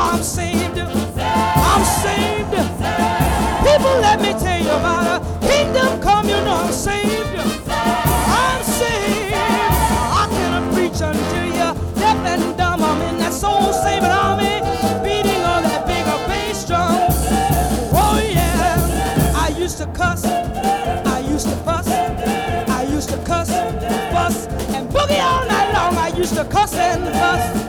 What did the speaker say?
I'm saved. I'm saved. People, let me tell you about a kingdom come, you know I'm saved. I'm saved. I can preach until you're deaf and dumb. I'm in that soul saving army, beating on that bigger bass drum. Oh yeah, I used to cuss, I used to fuss, I used to cuss, fuss, and boogie all night long. I used to cuss and fuss.